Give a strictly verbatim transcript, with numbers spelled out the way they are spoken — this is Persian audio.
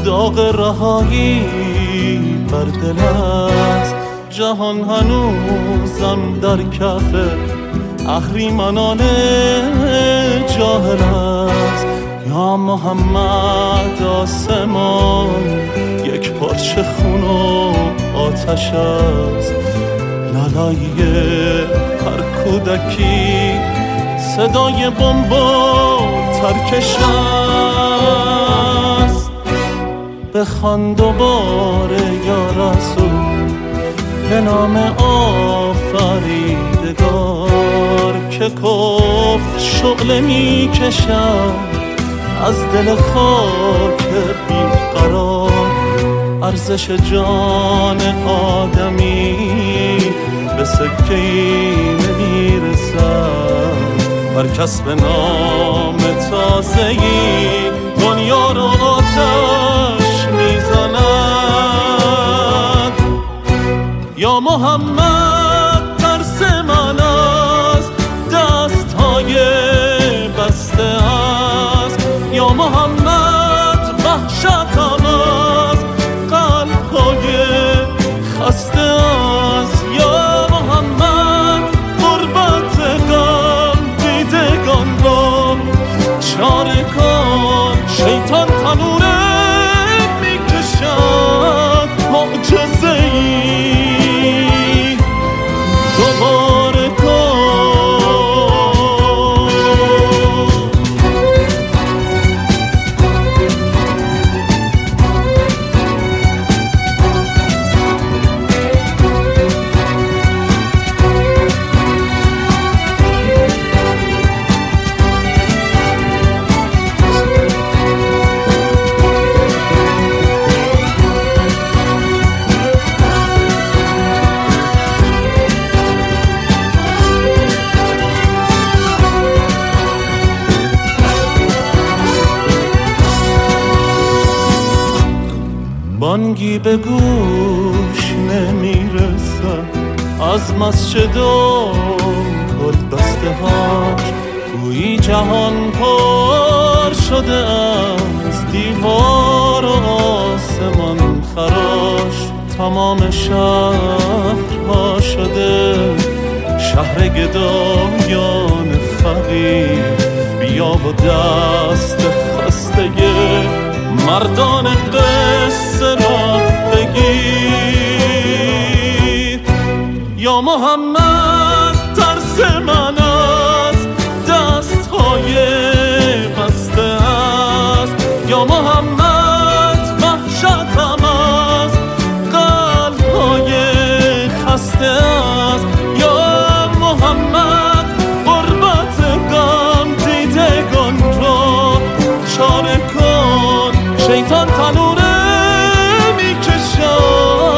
داغ رهایی بر دل است. جهان هنوزم در کف اهریمنان جاهل است. یا محمد آسمان یک پارچه خون و آتش است. لالایی هر کودکی صدای بمب و ترکش است. بخوان دوباره یا رسول به نام آفریدگار که کفر شعله می کشد از دل خاک بیقرار. ارزش جان آدمی به سکه‌ای نمیرسد. هر کس به نام تازه‌ای دنیا رو آتش میزند. یا محمد ترس من از دست‌های بسته است. یا محمد وحشتم از قلب‌های خسته است. یا محمد غربت غم دیدگان را چاره کن. شیطان تنوره میکشد معجزه‌ای دوباره کن. بانگی به گوش نمیرسد از مسجد و گل بسته هاش. گویی جهان پر شده از دیوار و آسمان خراش. تمام شهرها شده شهر گدایان فقیر. بیا و دست خسته مردان قصه را بگیر. یا محمد ترس من از دست‌های بسته است. یا محمد وحشتم از قلب‌های خسته است. یا محمد غربت غم دیدگان را چاره کن. شیطان تنوره میکشد